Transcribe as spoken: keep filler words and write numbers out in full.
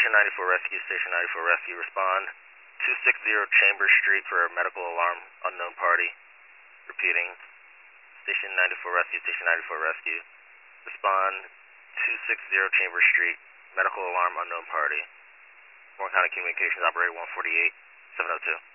Station ninety-four Rescue, Station ninety-four Rescue, respond. two sixty Chambers Street for a medical alarm, unknown party. Repeating. Station ninety-four Rescue, Station ninety-four Rescue. Respond. two sixty Chambers Street, medical alarm, unknown party. Warren County Communications Operator one forty-eight, seven oh two.